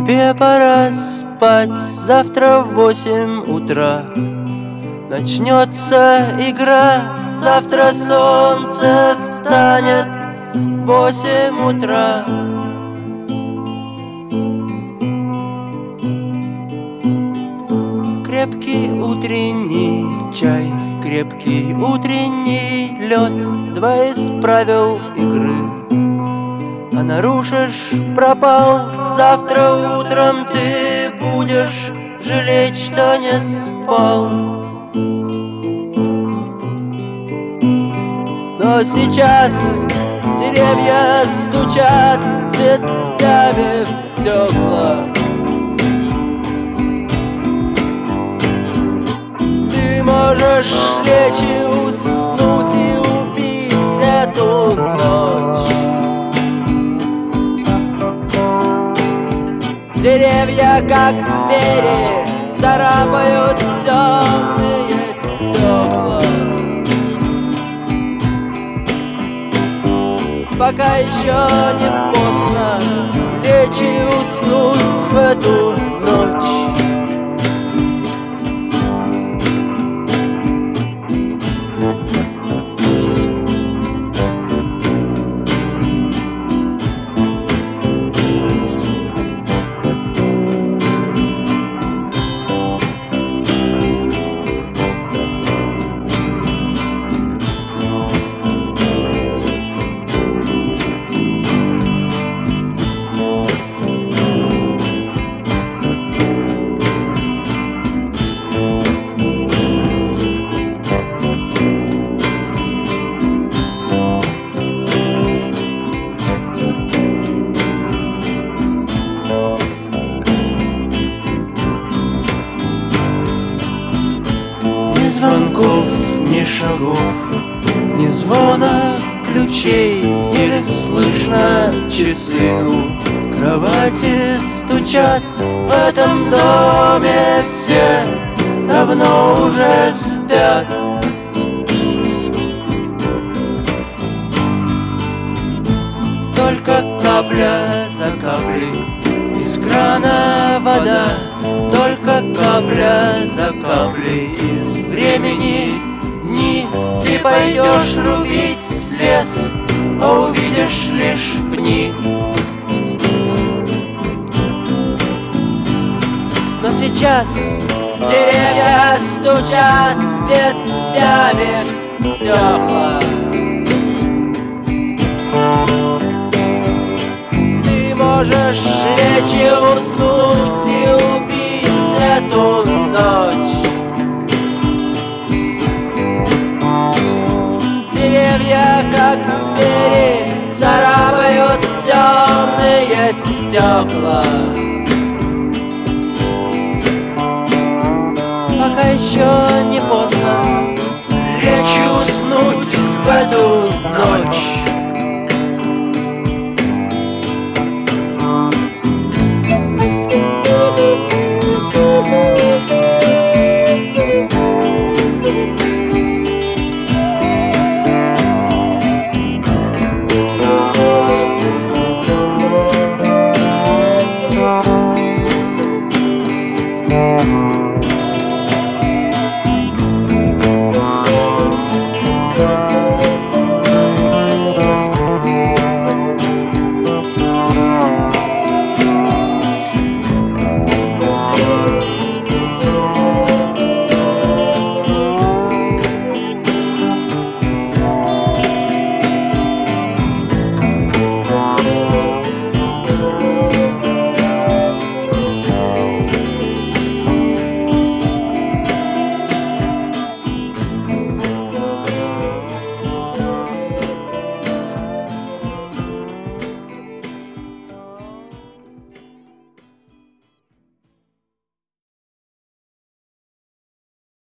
Тебе пора спать, завтра в 8 утра начнется игра. Завтра солнце встанет в 8 утра. Крепкий утренний чай, крепкий утренний лед, два из правил игры. А нарушишь — пропал. Завтра утром ты будешь жалеть, что не спал. Но сейчас деревья стучат ветвями в стекла. Ты можешь лечь и уснуть и убить эту ночь. Деревья, как звери, царапают темные стекла. Пока еще не поздно лечь и уснуть в эту ночь. Ни звонков, ни шагов, ни звона ключей. Еле слышно часы у кровати стучат. В этом доме все давно уже спят. Только капля за каплей из крана вода. Только капля за каплей из времени дни. Ты пойдешь рубить лес, а увидишь лишь пни. Но сейчас деревья стучат ветвями в стекла. Ты можешь лечь и уснуть и убить эту ночь. Деревья, как звери, царапают темные стекла. Пока еще не поздно лечь и уснуть в эту ночь.